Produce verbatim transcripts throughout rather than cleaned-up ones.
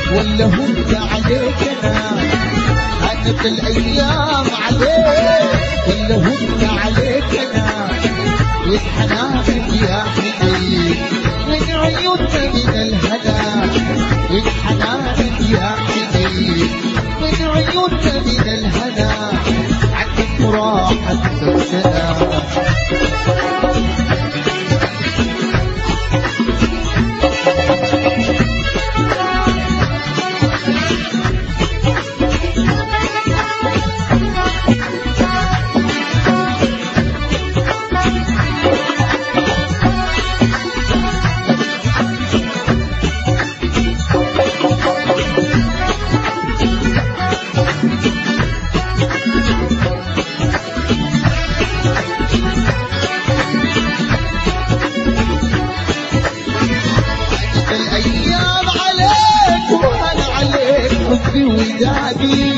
ولا هنت عليك انا هانت الايام عليك ولا هنت عليك انا واتحنانك يا حبيبي من عيوننا من الهنا واتحنانك يا حبيبي من عيوننا من الهنا عندك راحة سنة ودادي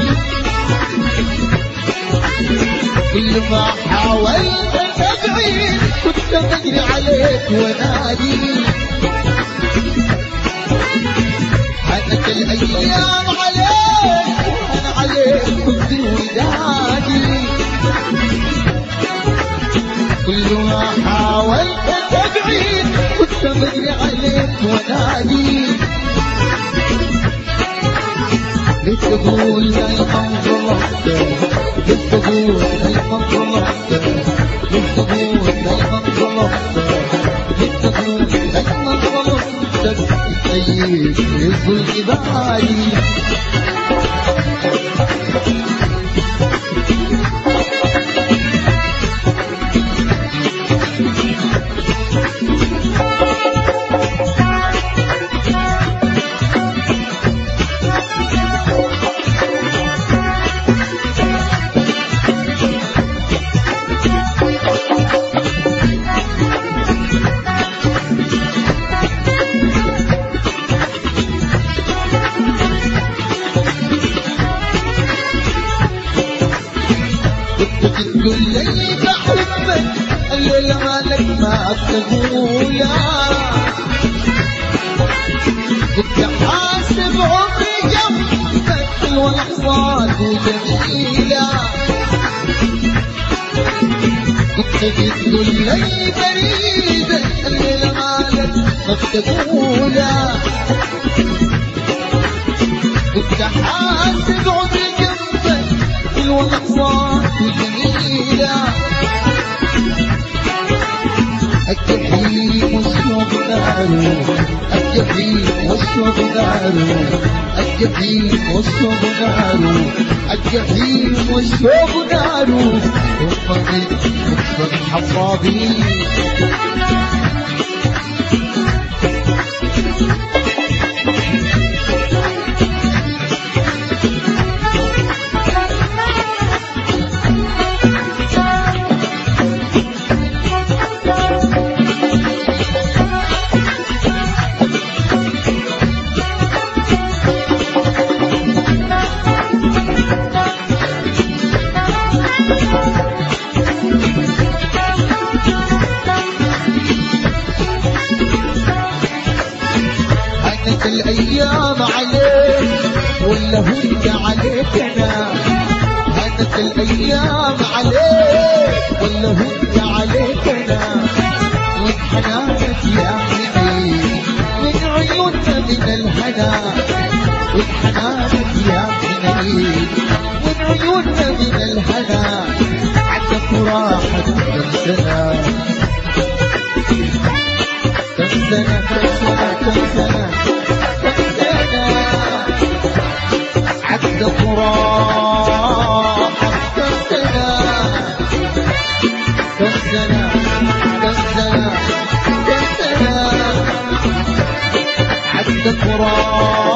كل ما حاولت ابعد كنت بجري عليك ونادي هانت الايام عليك وانا عليك كنت ودادي كل ما حاولت ابعد كنت بجري عليك ونادي للتقول دايما ظلمت للتقول دايما ظلمت للتقول دايما ظلمت للتقول دايما ظلمت سيد يظل جبالي تقول لي بحبك الليلة مالك ما تقولها كنت حاسب عمري جنبك واللحظات جميلة كنت تقول لي بريدك الليلة مالك ما تقولها كنت حاسب عمري جنبك واللحظات جميلة الجحيم والشوق ناره الجحيم والشوق ناره الجحيم والشوق ناره الجحيم والشوق ناره وفقد وفقد حصابي الايام عليك ولا هنت عليك انا هانت الايام عليك ولا هنت عليك انا واتحنانك يا حبيبي من عيوننا من الهنا واتحنانك يا حبيبي من عيوننا من الهنا عندك راحة كم سنة كم سنة كم سنة كم سنة عدت راحة كم سنة كم سنة كم سنة كم سنة عدت راحة